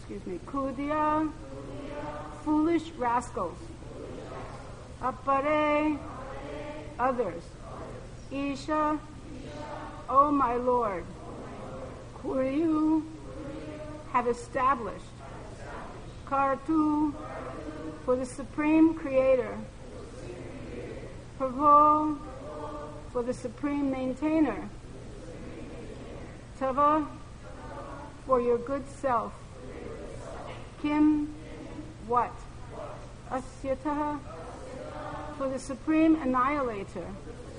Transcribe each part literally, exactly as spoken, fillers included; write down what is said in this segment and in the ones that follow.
excuse me, Kudia, foolish rascals. Apare, others. Isha, O my Lord. Kuryu, have established. Kartu, for the Supreme Creator. Prabhu, for the Supreme Maintainer. Tava, for your good self. Kim, what? Asyataha, for the Supreme Annihilator.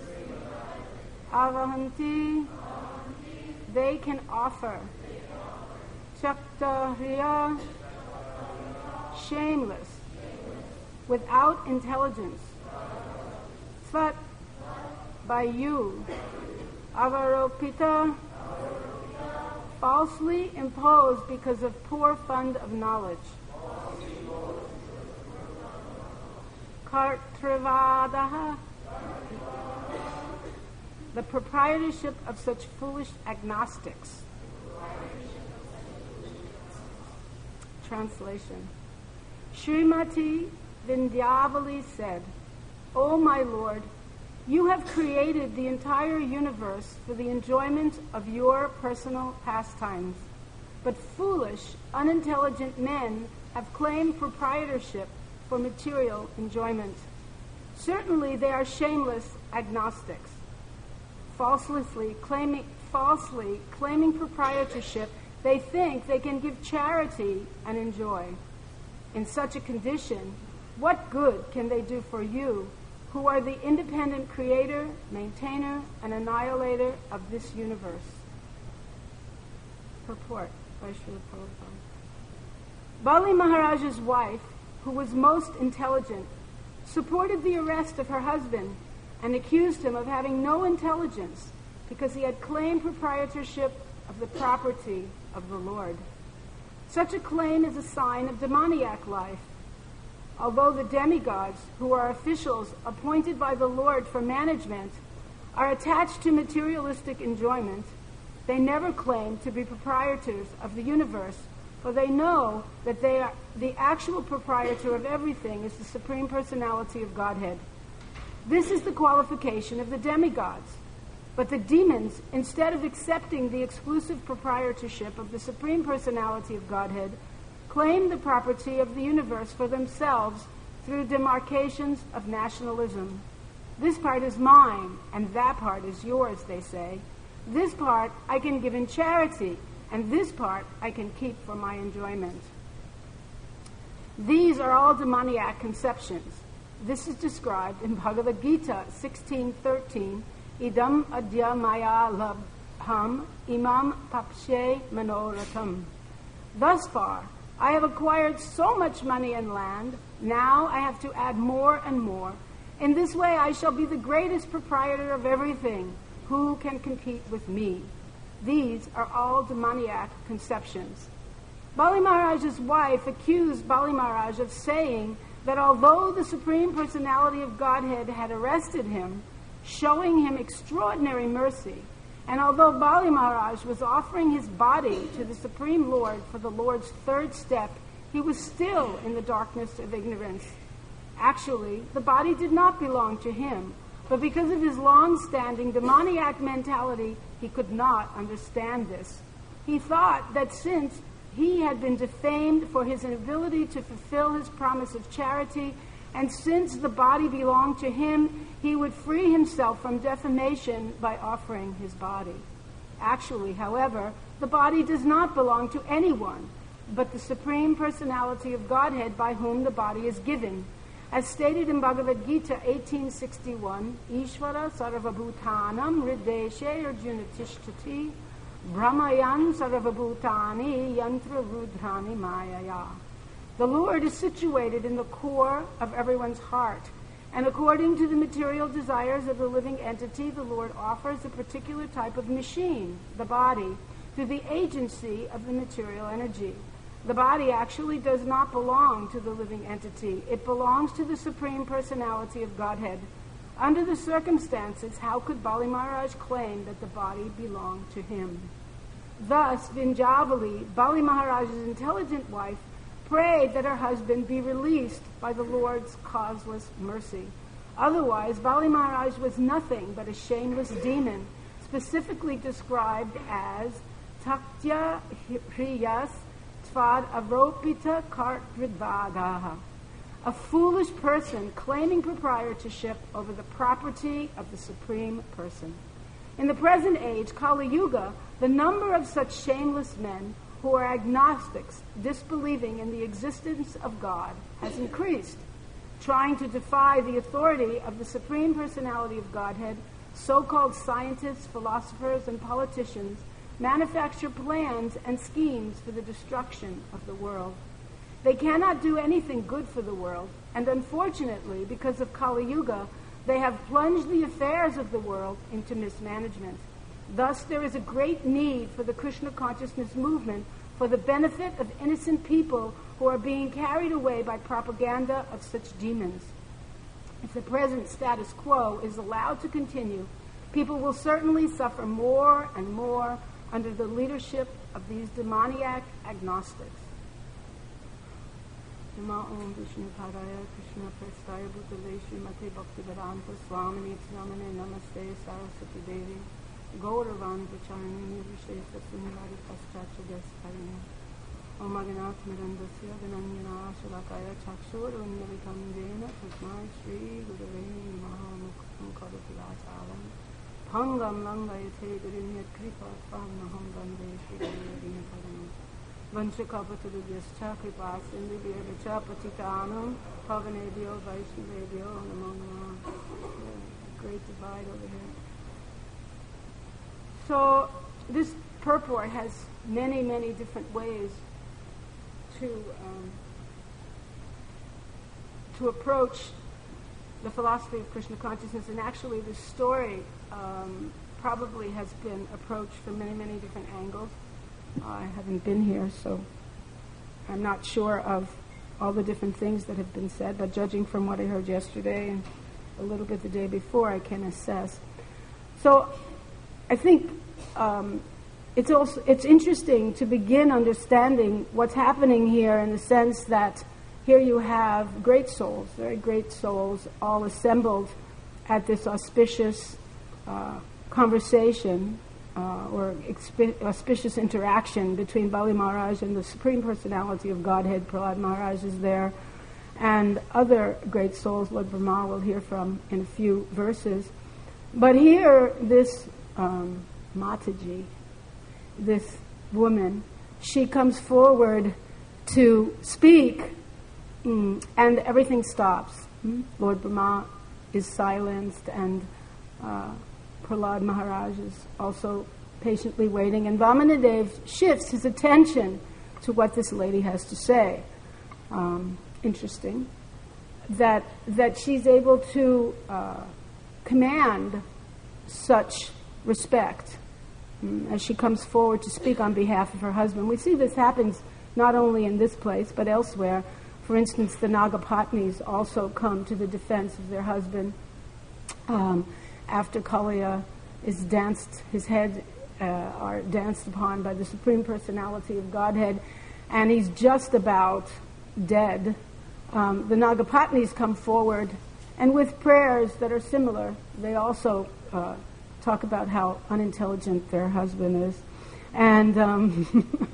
Avahanti, they can offer. Chaktahriya, shameless, without intelligence. Svat, by you. Avaropita, falsely imposed because of poor fund of knowledge. Kartrivadaha, the proprietorship of such foolish agnostics. Translation. Srimati Vindhyavali said, O my Lord, you have created the entire universe for the enjoyment of your personal pastimes, but foolish, unintelligent men have claimed proprietorship for material enjoyment. Certainly they are shameless agnostics. Falsely claiming, falsely claiming proprietorship, they think they can give charity and enjoy. In such a condition, what good can they do for you, who are the independent creator, maintainer, and annihilator of this universe? Purport by Srila Prabhupada. Bali Maharaja's wife, who was most intelligent, supported the arrest of her husband and accused him of having no intelligence because he had claimed proprietorship of the property of the Lord. Such a claim is a sign of demoniac life. Although the demigods, who are officials appointed by the Lord for management, are attached to materialistic enjoyment, they never claim to be proprietors of the universe, for they know that they are the actual proprietor of everything is the Supreme Personality of Godhead. This is the qualification of the demigods. But the demons, instead of accepting the exclusive proprietorship of the Supreme Personality of Godhead, claim the property of the universe for themselves through demarcations of nationalism. This part is mine, and that part is yours, they say. This part I can give in charity, and this part I can keep for my enjoyment. These are all demoniac conceptions. This is described in Bhagavad Gita sixteen thirteen. Idam adya maya labham imam papshe manoratham. Thus far, I have acquired so much money and land. Now I have to add more and more. In this way, I shall be the greatest proprietor of everything. Who can compete with me? These are all demoniac conceptions. Bali Maharaj's wife accused Bali Maharaj of saying that although the Supreme Personality of Godhead had arrested him, showing him extraordinary mercy, and although Bali Maharaj was offering his body to the Supreme Lord for the Lord's third step, he was still in the darkness of ignorance. Actually, the body did not belong to him, but because of his long-standing demoniac mentality, he could not understand this. He thought that since he had been defamed for his inability to fulfill his promise of charity, and since the body belonged to him, he would free himself from defamation by offering his body. Actually, however, the body does not belong to anyone but the Supreme Personality of Godhead by whom the body is given. As stated in Bhagavad Gita eighteen sixty-one, Ishvara sarvabhutanam hrideshe arjuna tishtati brahmayan sarvabhutani yantra rudrani mayaya. The Lord is situated in the core of everyone's heart, and according to the material desires of the living entity, the Lord offers a particular type of machine, the body, through the agency of the material energy. The body actually does not belong to the living entity. It belongs to the Supreme Personality of Godhead. Under the circumstances, how could Bali Maharaj claim that the body belonged to him? Thus, Vinjavali, Bali Maharaj's intelligent wife, prayed that her husband be released by the Lord's causeless mercy. Otherwise, Bali Maharaj was nothing but a shameless demon, specifically described as Taktya Hriyas Tvad Aropita Kartridvagaha, a foolish person claiming proprietorship over the property of the Supreme Person. In the present age, Kali Yuga, the number of such shameless men who are agnostics, disbelieving in the existence of God, has increased. Trying to defy the authority of the Supreme Personality of Godhead, so-called scientists, philosophers, and politicians manufacture plans and schemes for the destruction of the world. They cannot do anything good for the world, and unfortunately, because of Kali Yuga, they have plunged the affairs of the world into mismanagement. Thus, there is a great need for the Krishna consciousness movement for the benefit of innocent people who are being carried away by propaganda of such demons. If the present status quo is allowed to continue, people will certainly suffer more and more under the leadership of these demoniac agnostics. Nama Om Vishnu Padaya Krishna Prestaya Bhutale Srimate Bhaktivedanta Swamini Namane Namaste Saraswati Devi Gauravani Vacharani Nirvishesha Sunilari Paschatya Deskarina Om Aganath Mirandasya Gananyana Shalakaya Chakshur Unnalitam Dena Tasmai Shri Gurave Namaha Mukham Karupilatalam Pangam Langayate Gurinyat Kripa Tvam Naham Gande Shri Gurave Namaha Vanchakapatudhyascha Kripa Sindhubhya Patitanam Pavanebhyo Vaishnavebhyo Namo Namaha. Great divide over here. So this purport has many, many different ways to um, to approach the philosophy of Krishna consciousness, and actually this story um, probably has been approached from many, many different angles. I haven't been here, so I'm not sure of all the different things that have been said, but judging from what I heard yesterday and a little bit the day before, I can assess. So I think um, it's also it's interesting to begin understanding what's happening here in the sense that here you have great souls, very great souls, all assembled at this auspicious uh, conversation Uh, or expi- auspicious interaction between Bali Maharaj and the Supreme Personality of Godhead. Prahlad Maharaj is there, and other great souls, Lord Brahma will hear from in a few verses. But here, this um, Mataji, this woman, she comes forward to speak, mm, and everything stops. Mm? Lord Brahma is silenced, and uh, Prahlad Maharaj is also patiently waiting, and Vamanadev shifts his attention to what this lady has to say. Um, interesting that that she's able to uh, command such respect um, as she comes forward to speak on behalf of her husband. We see this happens not only in this place but elsewhere. For instance, the Nagapatnis also come to the defense of their husband. Um, after Kaliya is danced, his head uh, are danced upon by the Supreme Personality of Godhead, and he's just about dead. Um, the Nagapatnis come forward, and with prayers that are similar, they also uh, talk about how unintelligent their husband is, and um,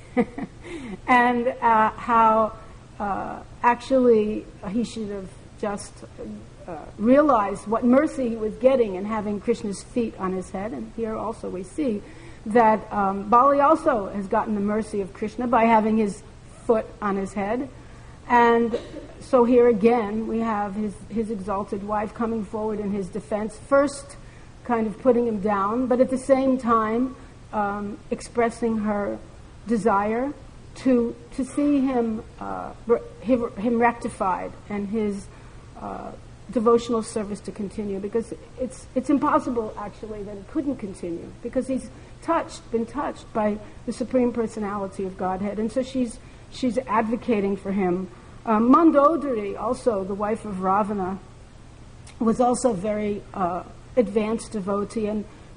and uh, how uh, actually he should have just Uh, realized what mercy he was getting in having Krishna's feet on his head. And here also we see that um, Bali also has gotten the mercy of Krishna by having his foot on his head. And so here again we have his, his exalted wife coming forward in his defense, first kind of putting him down, but at the same time um, expressing her desire to to see him uh, him, him rectified and his uh, devotional service to continue, because it's it's impossible actually that it couldn't continue, because he's touched, been touched by the Supreme Personality of Godhead, and so she's she's advocating for him. Um, Mandodari, also the wife of Ravana, was also very uh, advanced devotee, and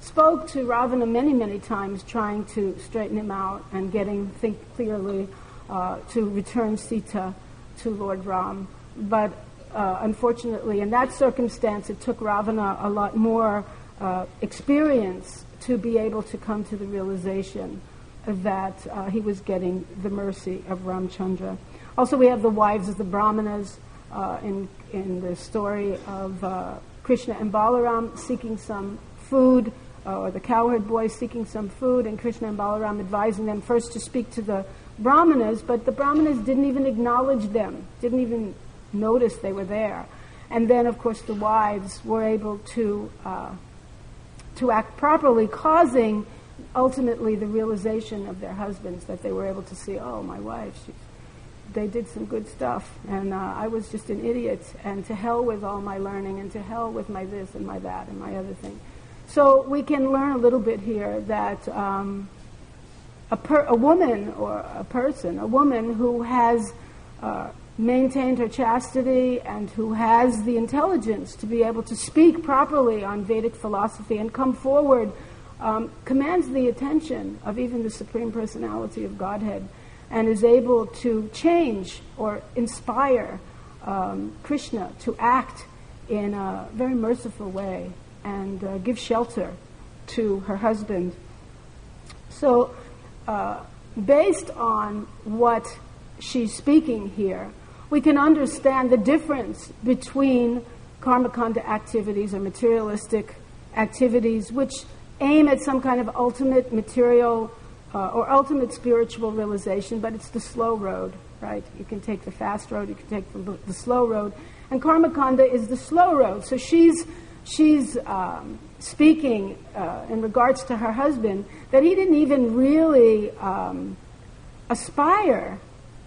spoke to Ravana many, many times, trying to straighten him out and getting think clearly uh, to return Sita to Lord Ram. But uh, unfortunately, in that circumstance, it took Ravana a lot more uh, experience to be able to come to the realization that uh, he was getting the mercy of Ramchandra. Also, we have the wives of the Brahmanas uh, in, in the story of uh, Krishna and Balaram seeking some food, uh, or the cowherd boy seeking some food, and Krishna and Balaram advising them first to speak to the Brahmanas, but the Brahmanas didn't even acknowledge them, didn't even notice they were there. And then, of course, the wives were able to uh, to act properly, causing ultimately the realization of their husbands that they were able to see, oh, my wife, she, they did some good stuff, and uh, I was just an idiot, and to hell with all my learning, and to hell with my this and my that and my other thing. So we can learn a little bit here that um, a, per, a woman or a person, a woman who has uh, maintained her chastity and who has the intelligence to be able to speak properly on Vedic philosophy and come forward um, commands the attention of even the Supreme Personality of Godhead, and is able to change or inspire um, Krishna to act in a very merciful way and uh, give shelter to her husband. So, uh, based on what she's speaking here, we can understand the difference between karmakanda activities or materialistic activities which aim at some kind of ultimate material uh, or ultimate spiritual realization, but it's the slow road, right? You can take the fast road, you can take the, the slow road, and karmakanda is the slow road. So she's she's um, speaking uh, in regards to her husband that he didn't even really um, aspire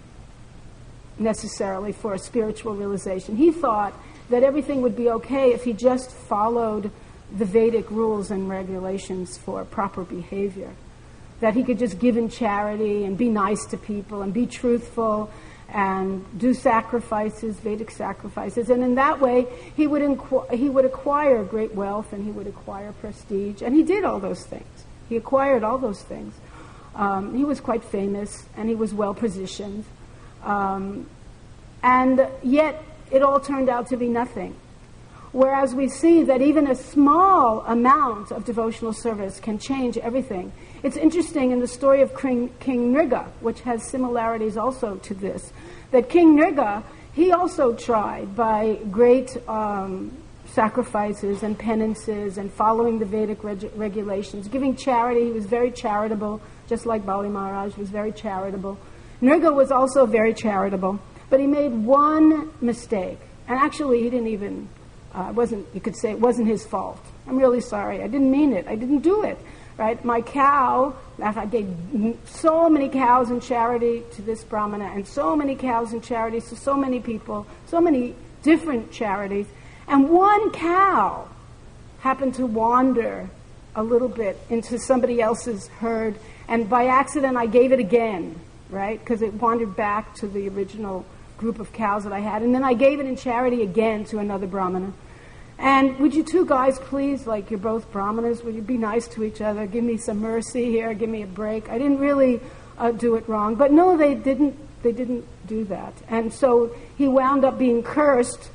necessarily for a spiritual realization. He thought that everything would be okay if he just followed the Vedic rules and regulations for proper behavior, that he could just give in charity and be nice to people and be truthful and do sacrifices, Vedic sacrifices, and in that way he would inqu- he would acquire great wealth and he would acquire prestige, and he did all those things. He acquired all those things. Um, he was quite famous and he was well positioned, um, and yet it all turned out to be nothing. Whereas we see that even a small amount of devotional service can change everything. It's interesting in the story of King, King Nriga, which has similarities also to this, that King Nriga, he also tried by great um, sacrifices and penances and following the Vedic reg- regulations, giving charity. He was very charitable, just like Bali Maharaj was very charitable. Nriga was also very charitable, but he made one mistake, and actually he didn't even... Uh, it wasn't, you could say it wasn't his fault. I'm really sorry. I didn't mean it. I didn't do it. Right? My cow, I gave so many cows in charity to this Brahmana and so many cows in charities to so many people, so many different charities. And one cow happened to wander a little bit into somebody else's herd, and by accident I gave it again, right? Because it wandered back to the original group of cows that I had, and then I gave it in charity again to another Brahmana. And would you two guys please, like you're both Brahmanas, would you be nice to each other, give me some mercy here, give me a break? I didn't really uh, do it wrong. But no, they didn't they didn't do that. And so he wound up being cursed,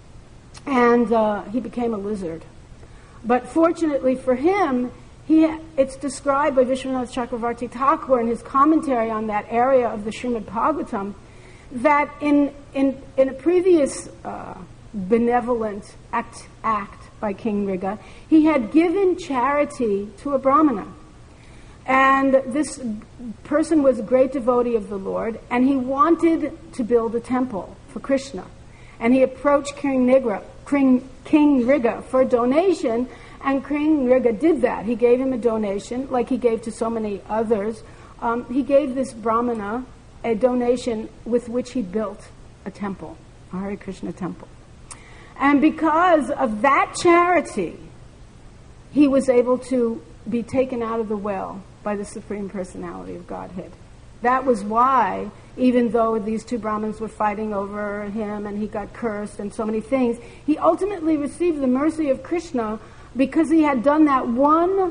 and uh, he became a lizard. But fortunately for him, he it's described by Vishwanath Chakravarti Thakur in his commentary on that area of the Srimad Bhagavatam, that in in in a previous uh, benevolent act act by King Nriga, he had given charity to a Brahmana, and this person was a great devotee of the Lord, and he wanted to build a temple for Krishna, and he approached King Nriga, King, King Nriga for a donation, and King Nriga did that. He gave him a donation, like he gave to so many others. Um, he gave this Brahmana a donation with which he built a temple, a Hare Krishna temple. And because of that charity, he was able to be taken out of the well by the Supreme Personality of Godhead. That was why, even though these two Brahmins were fighting over him and he got cursed and so many things, he ultimately received the mercy of Krishna because he had done that one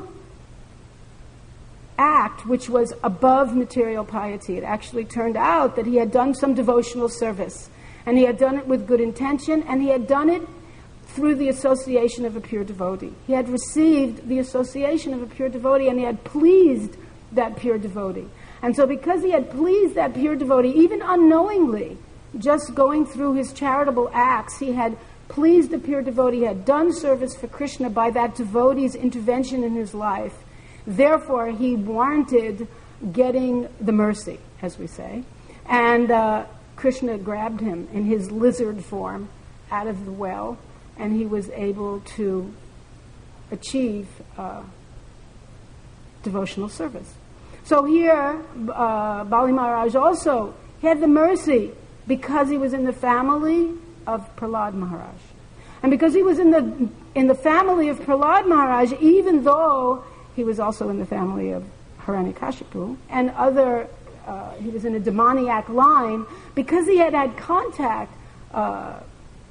act which was above material piety. It actually turned out that he had done some devotional service, and he had done it with good intention, and he had done it through the association of a pure devotee. He had received the association of a pure devotee, and he had pleased that pure devotee. And so because he had pleased that pure devotee, even unknowingly, just going through his charitable acts, he had pleased the pure devotee, had done service for Krishna by that devotee's intervention in his life. Therefore, he warranted getting the mercy, as we say. And uh, Krishna grabbed him in his lizard form out of the well, and he was able to achieve uh, devotional service. So here, uh, Bali Maharaj also had the mercy because he was in the family of Prahlad Maharaj. And because he was in the in the family of Prahlad Maharaj, even though he was also in the family of Hiranyakashipu and other, uh, he was in a demoniac line, because he had had contact uh,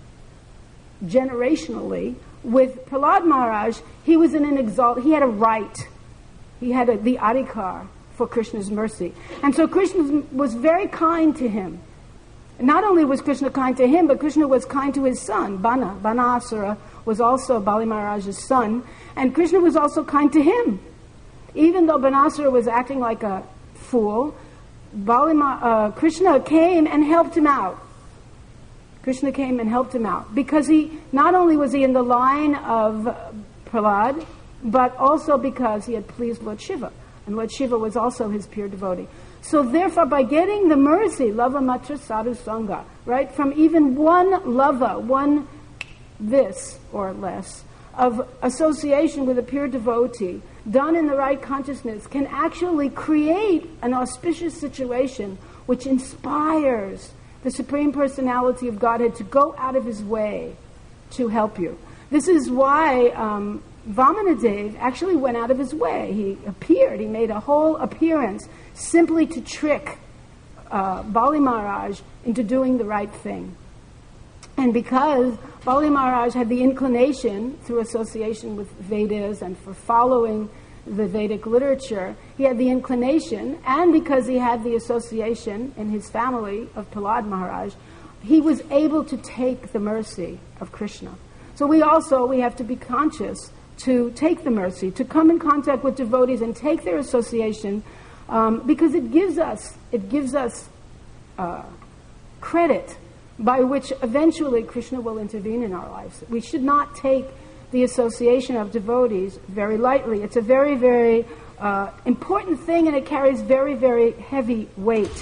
generationally with Prahlad Maharaj, he was in an exalt, he had a right, he had a, the adhikar for Krishna's mercy. And so Krishna was very kind to him. Not only was Krishna kind to him, but Krishna was kind to his son, Bana. Banasura was also Bali Maharaj's son, and Krishna was also kind to him. Even though Banasura was acting like a fool, Bali Ma- uh, Krishna came and helped him out. Krishna came and helped him out because he, not only was he in the line of Prahlad, but also because he had pleased Lord Shiva, and Lord Shiva was also his pure devotee. So therefore, by getting the mercy, lava matra sadhu sangha, right, from even one lava, one this or less, of association with a pure devotee, done in the right consciousness, can actually create an auspicious situation which inspires the Supreme Personality of Godhead to go out of his way to help you. This is why um, Vamanadev actually went out of his way. He appeared, he made a whole appearance simply to trick uh, Bali Maharaj into doing the right thing. And because Bali Maharaj had the inclination, through association with Vedas and for following the Vedic literature, he had the inclination, and because he had the association in his family of Prahlad Maharaj, he was able to take the mercy of Krishna. So we also, we have to be conscious to take the mercy, to come in contact with devotees and take their association, um, because it gives us, it gives us uh, credit by which eventually Krishna will intervene in our lives. We should not take the association of devotees very lightly. It's a very, very uh, important thing, and it carries very, very heavy weight.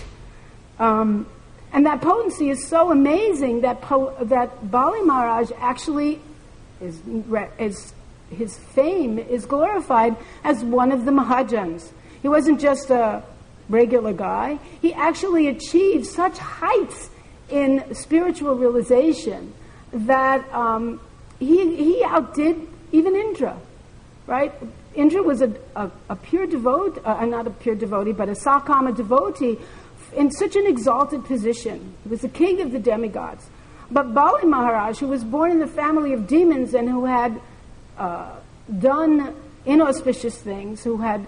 Um, and that potency is so amazing that po- that Bali Maharaj actually is, is his fame is glorified as one of the Mahajans. He wasn't just a regular guy. He actually achieved such heights in spiritual realization that um, he he outdid even Indra, right? Indra was a, a, a pure devotee, uh, not a pure devotee, but a Sakama devotee in such an exalted position. He was the king of the demigods. But Bali Maharaj, who was born in the family of demons and who had uh, done inauspicious things, who had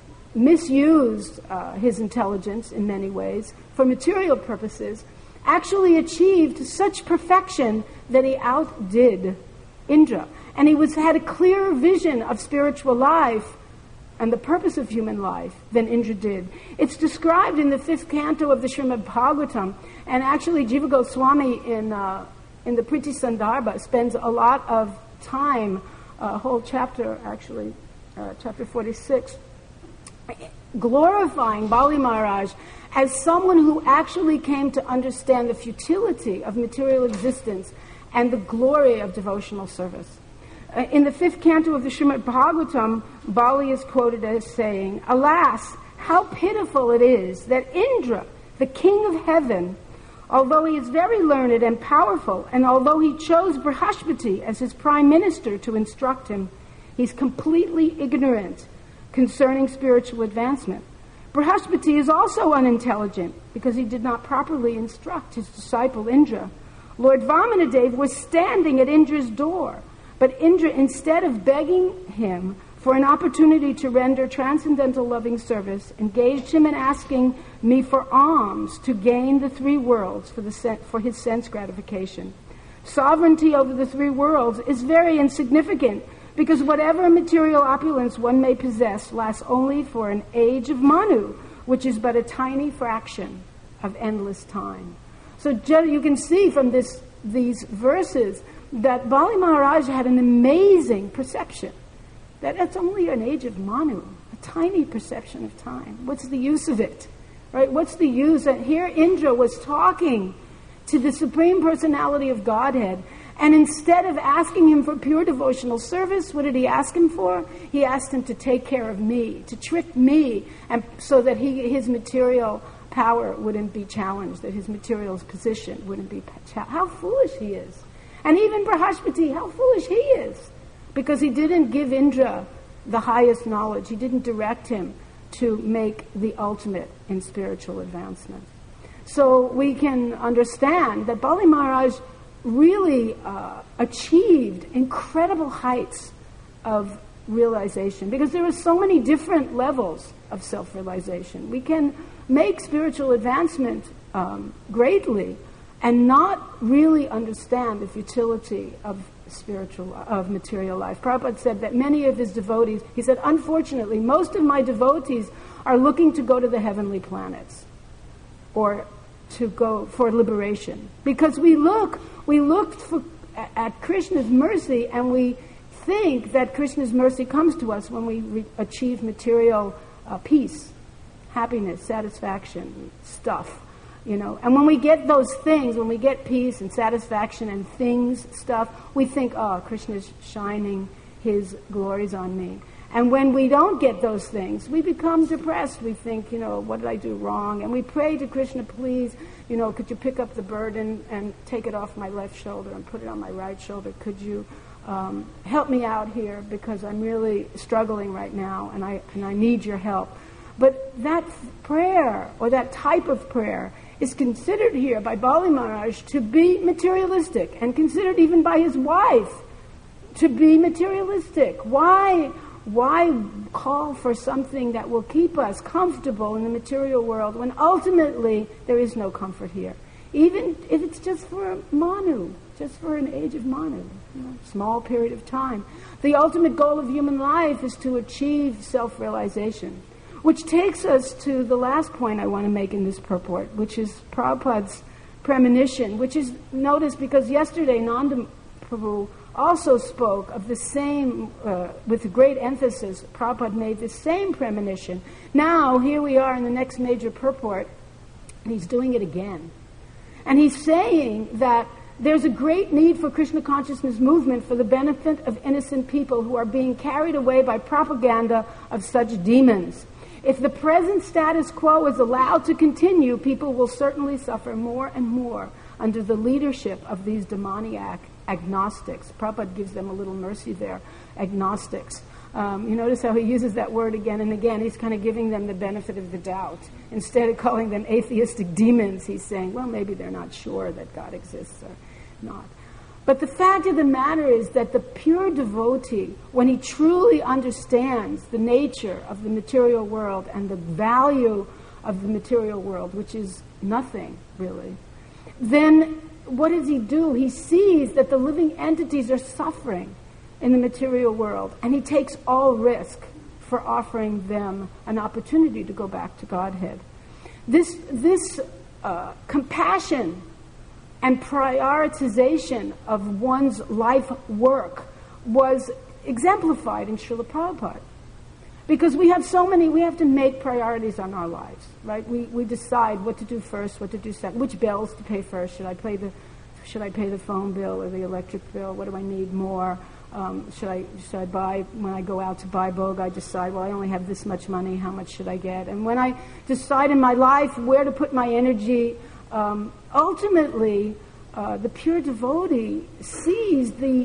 misused uh, his intelligence in many ways for material purposes, actually achieved such perfection that he outdid Indra. And he was had a clearer vision of spiritual life and the purpose of human life than Indra did. It's described in the fifth canto of the Srimad Bhagavatam, and actually Jiva Goswami in uh, in the Priti Sandarbha spends a lot of time, a whole chapter actually, uh, chapter forty-six, glorifying Bali Maharaj as someone who actually came to understand the futility of material existence and the glory of devotional service. Uh, in the fifth canto of the Srimad Bhagavatam, Bali is quoted as saying, "Alas, how pitiful it is that Indra, the king of heaven, although he is very learned and powerful, and although he chose Brihaspati as his prime minister to instruct him, he's completely ignorant concerning spiritual advancement. Brihaspati is also unintelligent because he did not properly instruct his disciple Indra. Lord Vamanadev was standing at Indra's door, But Indra, instead of begging him for an opportunity to render transcendental loving service, engaged him in asking me for alms to gain the three worlds for, the sen- for his sense gratification. Sovereignty over the three worlds is very insignificant, because whatever material opulence one may possess lasts only for an age of Manu, which is but a tiny fraction of endless time. So you can see from this these verses that Bali Maharaj had an amazing perception, that it's only an age of Manu, a tiny perception of time. What's the use of it? Right? What's the use? And here Indra was talking to the Supreme Personality of Godhead, and instead of asking him for pure devotional service, what did he ask him for? He asked him to take care of me, to trick me, and so that he, his material power wouldn't be challenged, that his material position wouldn't be challenged. How foolish he is. And even Brahaspati, how foolish he is, because he didn't give Indra the highest knowledge. He didn't direct him to make the ultimate in spiritual advancement. So we can understand that Bali Maharaj really uh, achieved incredible heights of realization, because there are so many different levels of self-realization. We can make spiritual advancement um, greatly and not really understand the futility of spiritual, of material life. Prabhupada said that many of his devotees, he said, unfortunately, most of my devotees are looking to go to the heavenly planets or to go for liberation. Because we look, we look for, at Krishna's mercy, and we think that Krishna's mercy comes to us when we re- achieve material uh, peace, happiness, satisfaction, stuff. You know, and when we get those things, when we get peace and satisfaction and things, stuff, we think, oh, Krishna's shining his glories on me. And when we don't get those things, we become depressed. We think, you know, what did I do wrong? And we pray to Krishna, please, you know, could you pick up the burden and take it off my left shoulder and put it on my right shoulder? Could you um, help me out here, because I'm really struggling right now, and I and I need your help. But that prayer, or that type of prayer, is considered here by Bali Maharaj to be materialistic, and considered even by his wife to be materialistic. Why, why call for something that will keep us comfortable in the material world when ultimately there is no comfort here? Even if it's just for Manu, just for an age of Manu, you know, small period of time. The ultimate goal of human life is to achieve self-realization. Which takes us to the last point I want to make in this purport, which is Prabhupada's premonition, which is noticed because yesterday Nanda Prabhu also spoke of the same, uh, with great emphasis, Prabhupada made the same premonition. Now, here we are in the next major purport, and he's doing it again. And he's saying that there's a great need for Krishna consciousness movement for the benefit of innocent people who are being carried away by propaganda of such demons. If the present status quo is allowed to continue, people will certainly suffer more and more under the leadership of these demoniac agnostics. Prabhupada gives them a little mercy there, agnostics. Um, you notice how he uses that word again and again. He's kind of giving them the benefit of the doubt. Instead of calling them atheistic demons, he's saying, well, maybe they're not sure that God exists or not. But the fact of the matter is that the pure devotee, when he truly understands the nature of the material world and the value of the material world, which is nothing, really, then what does he do? He sees that the living entities are suffering in the material world, and he takes all risk for offering them an opportunity to go back to Godhead. This, this uh, compassion and prioritization of one's life work was exemplified in Srila Prabhupada. Because we have so many, we have to make priorities on our lives, right? We we decide what to do first, what to do second, which bills to pay first. Should I pay the, should I pay the phone bill or the electric bill? What do I need more? Um, should I should I buy, when I go out to buy Bhog, I decide, well, I only have this much money, how much should I get? And when I decide in my life where to put my energy, um, ultimately, uh, the pure devotee sees the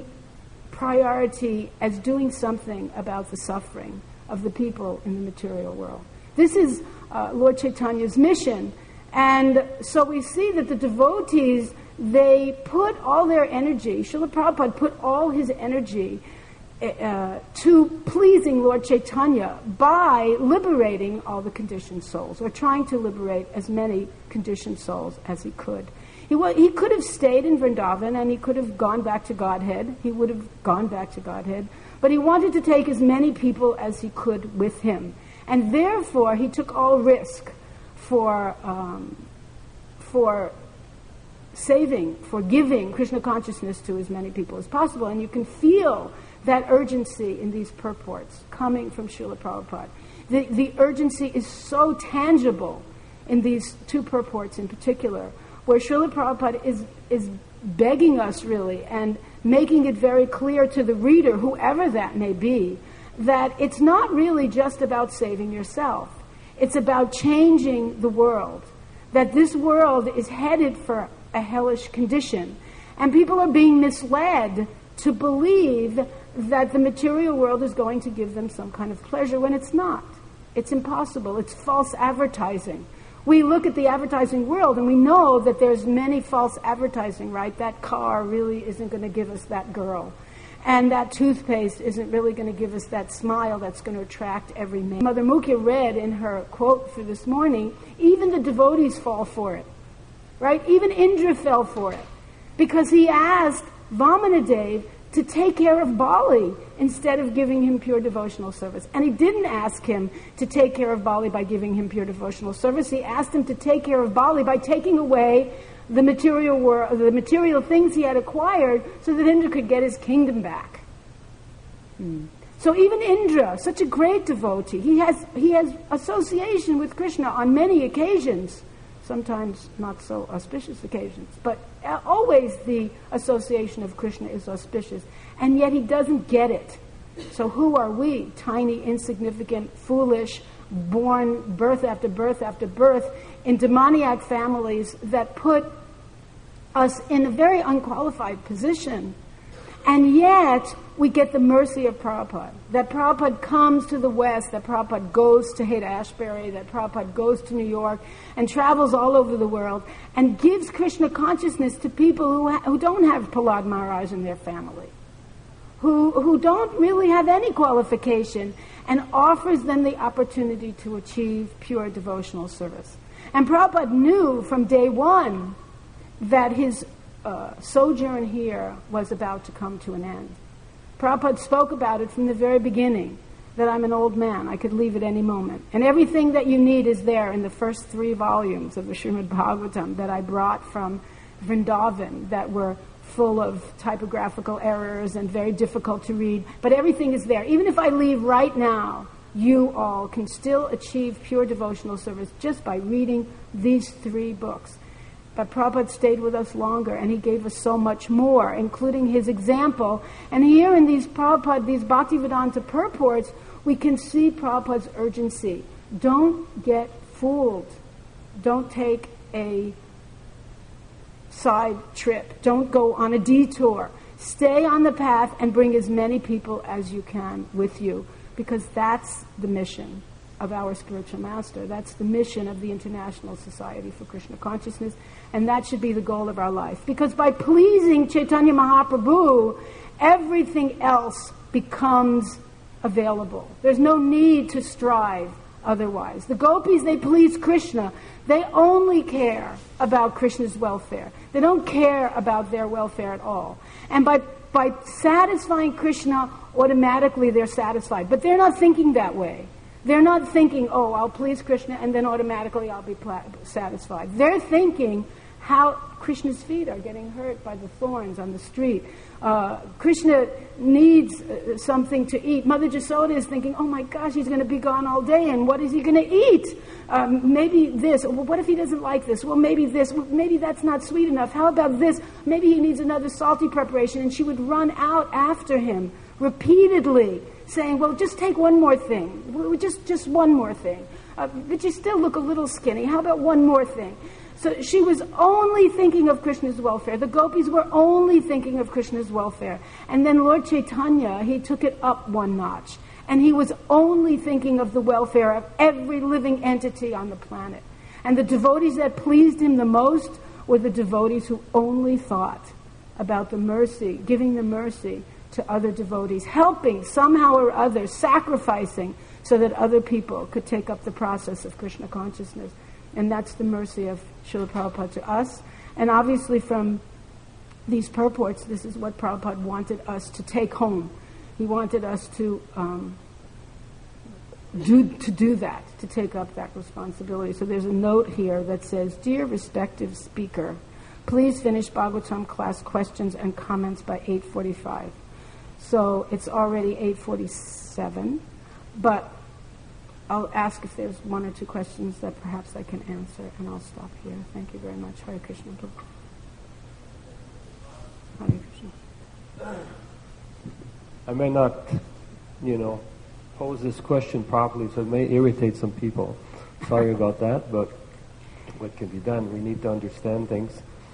priority as doing something about the suffering of the people in the material world. This is uh, Lord Chaitanya's mission. And so we see that the devotees they put all their energy, Srila Prabhupada put all his energy uh, to pleasing Lord Chaitanya by liberating all the conditioned souls, or trying to liberate as many conditioned souls as he could. He, wa- he could have stayed in Vrindavan and he could have gone back to Godhead. He would have gone back to Godhead. But he wanted to take as many people as he could with him. And therefore, he took all risk for um, for saving, for giving Krishna consciousness to as many people as possible. And you can feel that urgency in these purports coming from Srila Prabhupada. The, the urgency is so tangible in these two purports in particular, where Srila Prabhupada is, is begging us really and making it very clear to the reader, whoever that may be, that it's not really just about saving yourself. It's about changing the world. That this world is headed for a hellish condition. And people are being misled to believe that the material world is going to give them some kind of pleasure when it's not. It's impossible. It's false advertising. We look at the advertising world and we know that there's many false advertising, right? That car really isn't going to give us that girl. And that toothpaste isn't really going to give us that smile that's going to attract every man. Mother Mukhya read in her quote for this morning, even the devotees fall for it, right? Even Indra fell for it because he asked Vamanadev to take care of Bali instead of giving him pure devotional service. And he didn't ask him to take care of Bali by giving him pure devotional service. He asked him to take care of Bali by taking away the material world, the material things he had acquired, so that Indra could get his kingdom back. Hmm. So even Indra, such a great devotee, he has he has association with Krishna on many occasions, sometimes not so auspicious occasions, but always the association of Krishna is auspicious, and yet he doesn't get it. So who are we, tiny, insignificant, foolish, born birth after birth after birth in demoniac families that put us in a very unqualified position, and yet we get the mercy of Prabhupada. That Prabhupada comes to the West, that Prabhupada goes to Haight-Ashbury, that Prabhupada goes to New York and travels all over the world and gives Krishna consciousness to people who, ha- who don't have Prahlad Maharaj in their family, who, who don't really have any qualification, and offers them the opportunity to achieve pure devotional service. And Prabhupada knew from day one that his uh, sojourn here was about to come to an end. Prabhupada spoke about it from the very beginning, that I'm an old man, I could leave at any moment. And everything that you need is there in the first three volumes of the Srimad Bhagavatam that I brought from Vrindavan that were full of typographical errors and very difficult to read. But everything is there. Even if I leave right now, you all can still achieve pure devotional service just by reading these three books. But Prabhupada stayed with us longer, and he gave us so much more, including his example. And here in these Prabhupada, these Bhaktivedanta purports, we can see Prabhupada's urgency. Don't get fooled. Don't take a side trip. Don't go on a detour. Stay on the path and bring as many people as you can with you, because that's the mission of our spiritual master. That's the mission of the International Society for Krishna Consciousness, and that should be the goal of our life. Because by pleasing Chaitanya Mahaprabhu, everything else becomes available. There's no need to strive otherwise. The gopis, they please Krishna. They only care about Krishna's welfare. They don't care about their welfare at all. And by by satisfying Krishna, automatically they're satisfied. But they're not thinking that way. They're not thinking, oh, I'll please Krishna and then automatically I'll be pla- satisfied. They're thinking how Krishna's feet are getting hurt by the thorns on the street. Uh, Krishna needs uh, something to eat. Mother Jasoda is thinking, oh my gosh, he's going to be gone all day, and what is he going to eat? Um, maybe this. Well, what if he doesn't like this? Well, maybe this. Well, maybe that's not sweet enough. How about this? Maybe he needs another salty preparation. And she would run out after him repeatedly, saying, well, just take one more thing. Just, just one more thing. Uh, but you still look a little skinny. How about one more thing? So she was only thinking of Krishna's welfare. The gopis were only thinking of Krishna's welfare. And then Lord Chaitanya, he took it up one notch. And he was only thinking of the welfare of every living entity on the planet. And the devotees that pleased him the most were the devotees who only thought about the mercy, giving the mercy to other devotees, helping somehow or other, sacrificing so that other people could take up the process of Krishna consciousness. And that's the mercy of Srila Prabhupada to us. And obviously from these purports, this is what Prabhupada wanted us to take home. He wanted us to um, do to do that, to take up that responsibility. So there's a note here that says, "Dear respective speaker, please finish Bhagavatam class questions and comments by eight forty-five. So it's already eight forty-seven, but I'll ask if there's one or two questions that perhaps I can answer, and I'll stop here. Thank you very much. Hare Krishna. Hare Krishna. I may not, you know, pose this question properly, so it may irritate some people. Sorry about that, but what can be done? We need to understand things.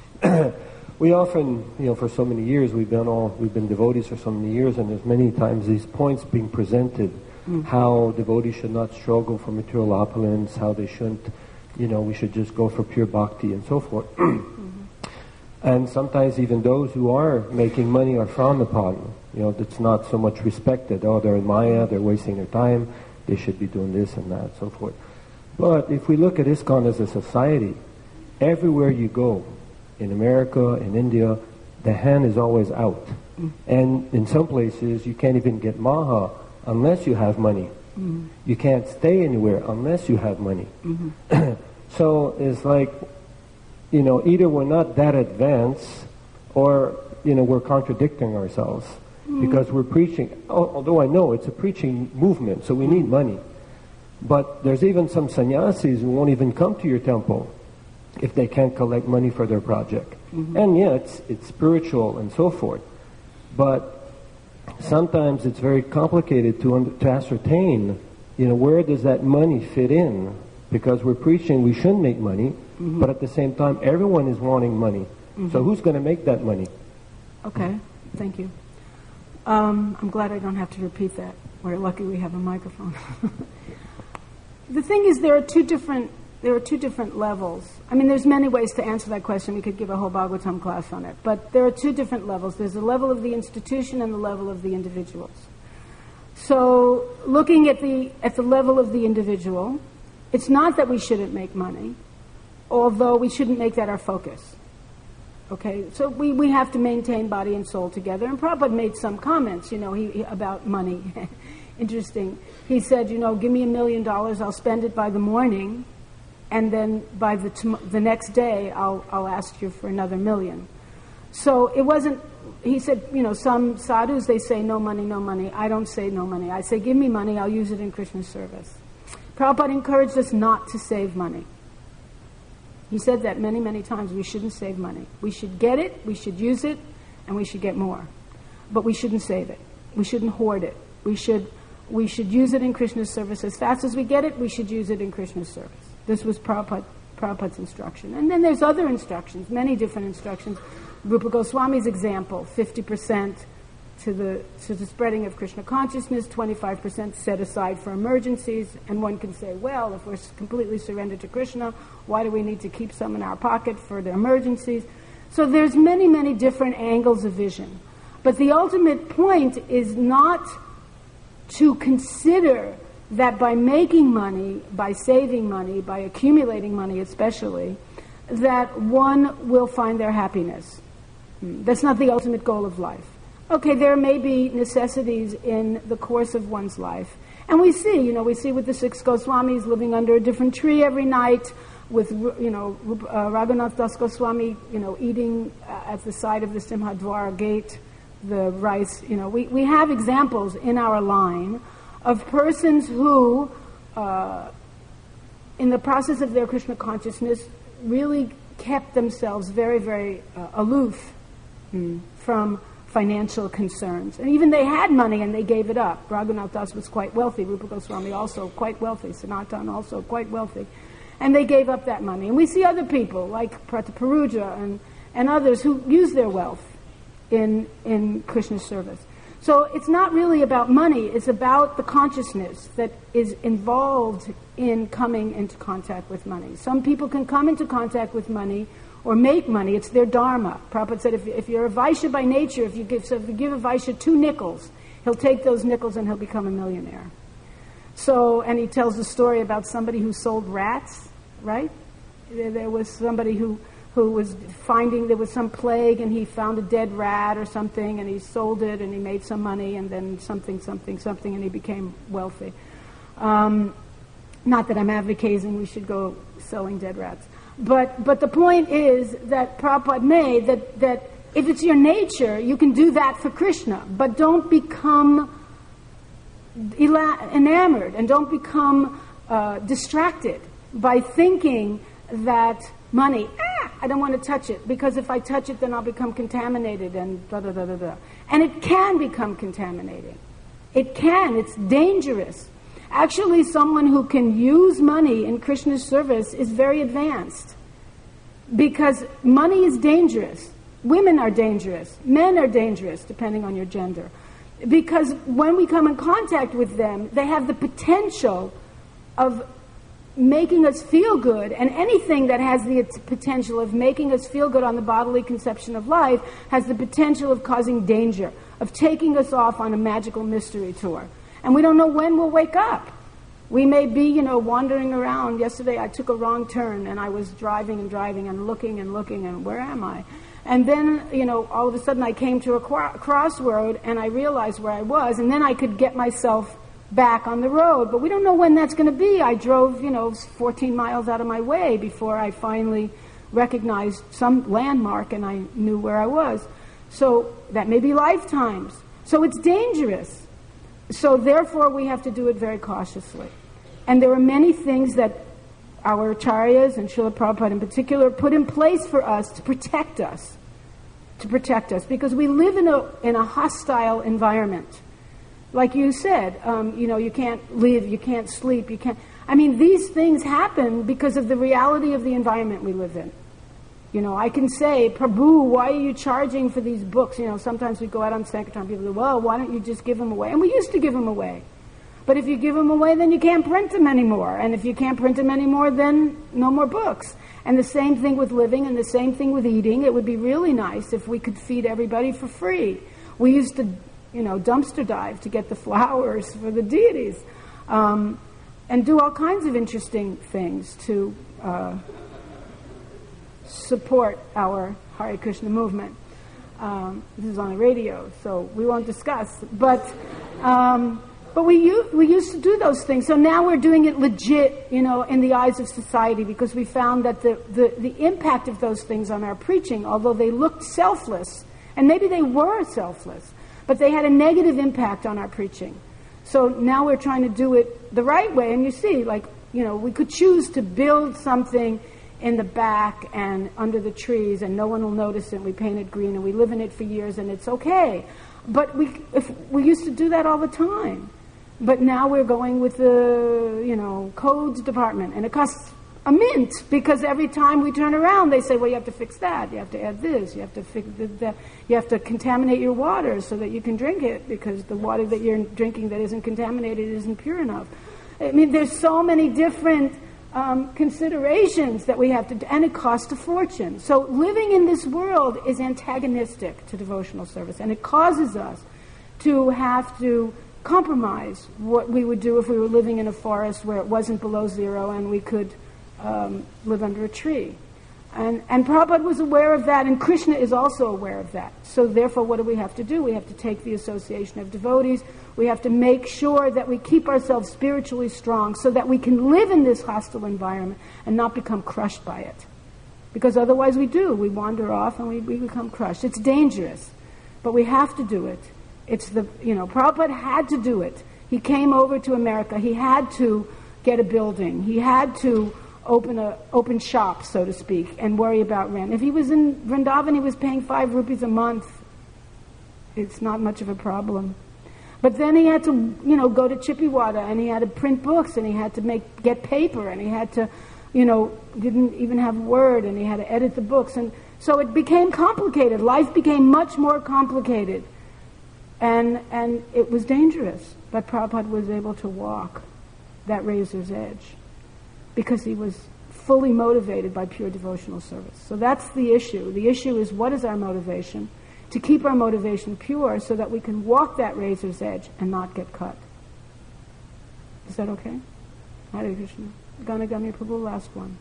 We often, you know, for so many years, we've been all, we've been devotees for so many years, and there's many times these points being presented, mm. how devotees should not struggle for material opulence, how they shouldn't, you know, we should just go for pure bhakti and so forth. mm-hmm. And sometimes even those who are making money are frowned upon. You know, it's not so much respected. Oh, they're in Maya, they're wasting their time, they should be doing this and that, so forth. But if we look at ISKCON as a society, everywhere you go, in America, in India, the hand is always out. Mm. And in some places, you can't even get maha unless you have money. Mm. You can't stay anywhere unless you have money. Mm-hmm. So it's like, you know, either we're not that advanced or, you know, we're contradicting ourselves. Mm. Because we're preaching, although I know it's a preaching movement, so we need money. But there's even some sannyasis who won't even come to your temple if they can't collect money for their project. Mm-hmm. And yeah, it's, it's spiritual and so forth. But sometimes it's very complicated to, un- to ascertain, you know, where does that money fit in? Because we're preaching we shouldn't make money, mm-hmm. but at the same time, everyone is wanting money. Mm-hmm. So who's going to make that money? Okay, thank you. Um, I'm glad I don't have to repeat that. We're lucky we have a microphone. The thing is, there are two different there are two different levels. I mean, there's many ways to answer that question. We could give a whole Bhagavatam class on it. But there are two different levels. There's the level of the institution and the level of the individuals. So, looking at the at the level of the individual, it's not that we shouldn't make money, although we shouldn't make that our focus. Okay, so we, we have to maintain body and soul together. And Prabhupada made some comments, you know, he, he, about money. Interesting. He said, you know, give me a million dollars, I'll spend it by the morning, and then by the tom- the next day, I'll I'll ask you for another million. So it wasn't. He said, you know, some sadhus, they say no money, no money. I don't say no money. I say give me money, I'll use it in Krishna's service. Prabhupada encouraged us not to save money. He said that many, many times. We shouldn't save money. We should get it, we should use it, and we should get more. But we shouldn't save it. We shouldn't hoard it. We should we should use it in Krishna's service. As fast as we get it, we should use it in Krishna's service. This was Prabhupada, Prabhupada's instruction. And then there's other instructions, many different instructions. Rupa Goswami's example, fifty percent to the to the spreading of Krishna consciousness, twenty-five percent set aside for emergencies. And one can say, well, if we're completely surrendered to Krishna, why do we need to keep some in our pocket for the emergencies? So there's many, many different angles of vision. But the ultimate point is not to consider that by making money, by saving money, by accumulating money especially, that one will find their happiness. That's not the ultimate goal of life. Okay, there may be necessities in the course of one's life. And we see, you know, we see with the six Goswamis living under a different tree every night, with, you know, uh, Raghunath Das Goswami, you know, eating uh, at the side of the Simhadwar gate, the rice, you know. We, we have examples in our line of persons who, uh, in the process of their Krishna consciousness, really kept themselves very, very uh, aloof mm, from financial concerns. And even they had money and they gave it up. Raghunath Das was quite wealthy. Rupa Goswami also quite wealthy. Sanatan also quite wealthy. And they gave up that money. And we see other people like Prataparuja and, and others who use their wealth in, in Krishna's service. So it's not really about money. It's about the consciousness that is involved in coming into contact with money. Some people can come into contact with money or make money. It's their dharma. Prabhupada said if, if you're a Vaishya by nature, if you give, so if you give a Vaishya two nickels, he'll take those nickels and he'll become a millionaire. So, and he tells the story about somebody who sold rats, right? There, there was somebody who, who was finding, there was some plague and he found a dead rat or something and he sold it and he made some money and then something, something, something, and he became wealthy. Um, not that I'm advocating we should go selling dead rats. But but the point is that Prabhupada made that, that if it's your nature, you can do that for Krishna, but don't become enamored and don't become uh, distracted by thinking that money, ah, I don't want to touch it, because if I touch it, then I'll become contaminated and da da da da da. And it can become contaminating. It can. It's dangerous. Actually, someone who can use money in Krishna's service is very advanced, because money is dangerous. Women are dangerous. Men are dangerous, depending on your gender. Because when we come in contact with them, they have the potential of making us feel good, and anything that has the potential of making us feel good on the bodily conception of life has the potential of causing danger, of taking us off on a magical mystery tour. And we don't know when we'll wake up. We may be, you know, wandering around. Yesterday I took a wrong turn and I was driving and driving and looking and looking and where am I? And then, you know, all of a sudden I came to a qu- crossroad and I realized where I was, and then I could get myself back on the road. But we don't know when that's going to be. I drove, you know, fourteen miles out of my way before I finally recognized some landmark and I knew where I was. So that may be lifetimes. So it's dangerous. So therefore we have to do it very cautiously. And there are many things that our acharyas and Srila Prabhupada in particular put in place for us to protect us, to protect us, because we live in a in a hostile environment. Like you said, um, you know, you can't live, you can't sleep, you can't. I mean, these things happen because of the reality of the environment we live in. You know, I can say, Prabhu, why are you charging for these books? You know, sometimes we go out on Sankirtan, people say, well, why don't you just give them away? And we used to give them away. But if you give them away, then you can't print them anymore. And if you can't print them anymore, then no more books. And the same thing with living and the same thing with eating. It would be really nice if we could feed everybody for free. We used to, you know, dumpster dive to get the flowers for the deities. Um, and do all kinds of interesting things to uh, support our Hare Krishna movement. Um, this is on the radio, so we won't discuss. But... Um, But we u- we used to do those things. So now we're doing it legit, you know, in the eyes of society, because we found that the, the, the impact of those things on our preaching, although they looked selfless, and maybe they were selfless, but they had a negative impact on our preaching. So now we're trying to do it the right way. And you see, like, you know, we could choose to build something in the back and under the trees, and no one will notice it. We paint it green, and we live in it for years, and it's okay. But we if we used to do that all the time. But now we're going with the, you know, codes department, and it costs a mint, because every time we turn around, they say, well, you have to fix that, you have to add this, you have to fix that, you have to contaminate your water so that you can drink it, because the water that you're drinking that isn't contaminated isn't pure enough. I mean, there's so many different um, considerations that we have to do, and it costs a fortune. So living in this world is antagonistic to devotional service, and it causes us to have to compromise what we would do if we were living in a forest where it wasn't below zero and we could um, live under a tree. And, and Prabhupada was aware of that, and Krishna is also aware of that. So therefore, what do we have to do? We have to take the association of devotees. We have to make sure that we keep ourselves spiritually strong so that we can live in this hostile environment and not become crushed by it. Because otherwise we do. We wander off and we, we become crushed. It's dangerous, but we have to do it. It's the, you know, Prabhupada had to do it. He came over to America. He had to get a building. He had to open a open shop, so to speak, and worry about rent. If he was in Vrindavan, he was paying five rupees a month. It's not much of a problem. But then he had to, you know, go to Chippiwada, and he had to print books, and he had to make get paper, and he had to, you know, didn't even have Word, and he had to edit the books. And so it became complicated. Life became much more complicated. And and it was dangerous, but Prabhupada was able to walk that razor's edge. because he was fully motivated by pure devotional service. So that's the issue. The issue is, what is our motivation? To keep our motivation pure so that we can walk that razor's edge and not get cut. Is that okay? Hare Krishna. Ganagami Prabhu, last one.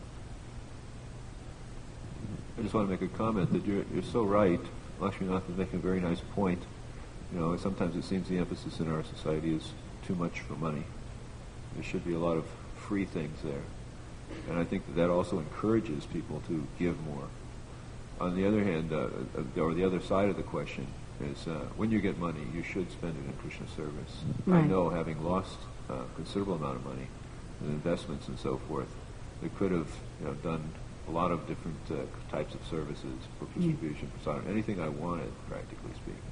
I just want to make a comment that you're, you're so right. Lakshmanath is making a very nice point. You know, sometimes it seems the emphasis in our society is too much for money. There should be a lot of free things there. And I think that that also encourages people to give more. On the other hand, uh, or the other side of the question is, uh, when you get money, you should spend it in Krishna service. Right. I know, having lost a considerable amount of money in investments and so forth, they could have, you know, done a lot of different uh, types of services for distribution, mm. for anything I wanted, practically speaking,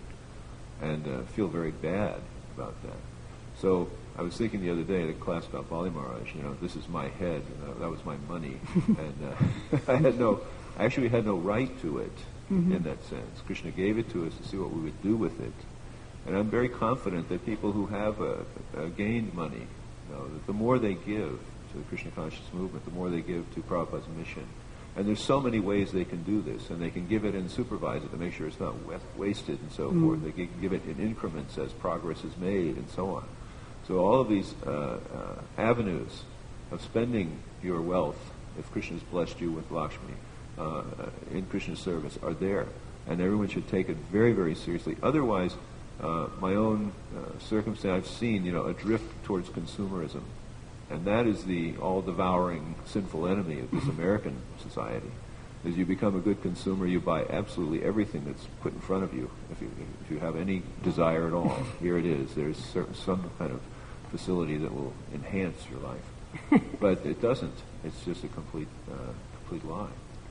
and uh, feel very bad about that. So I was thinking the other day at a class about Bali Maharaj, you know, this is my head, uh, that was my money, and uh, I had no, I actually had no right to it mm-hmm. in that sense. Krishna gave it to us to see what we would do with it. And I'm very confident that people who have uh, uh, gained money, you know, that the more they give to the Krishna conscious movement, the more they give to Prabhupada's mission. And there's so many ways they can do this, and they can give it and supervise it to make sure it's not wa- wasted and so mm. forth. They can give it in increments as progress is made and so on. So all of these uh, uh, avenues of spending your wealth, if Krishna's blessed you with Lakshmi, uh, in Krishna's service, are there. And everyone should take it very, very seriously. Otherwise, uh, my own uh, circumstance, I've seen, you know, a drift towards consumerism. And that is the all-devouring sinful enemy of this American society. As you become a good consumer, you buy absolutely everything that's put in front of you. If you, if you have any desire at all, here it is. There's certain, some kind of facility that will enhance your life. But it doesn't. It's just a complete, uh, complete lie.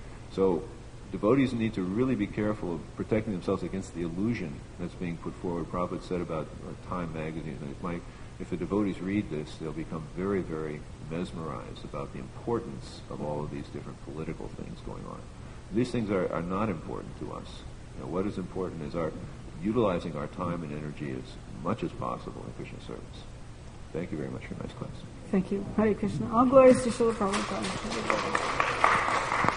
So devotees need to really be careful of protecting themselves against the illusion that's being put forward. Prabhupada said about uh, Time magazine, that it might, if the devotees read this, they'll become very, very mesmerized about the importance of all of these different political things going on. These things are, are not important to us. You know, what is important is our utilizing our time and energy as much as possible in Krishna service. Thank you very much for a nice class. Thank you. Hare Krishna. All glories to Srila Prabhupada.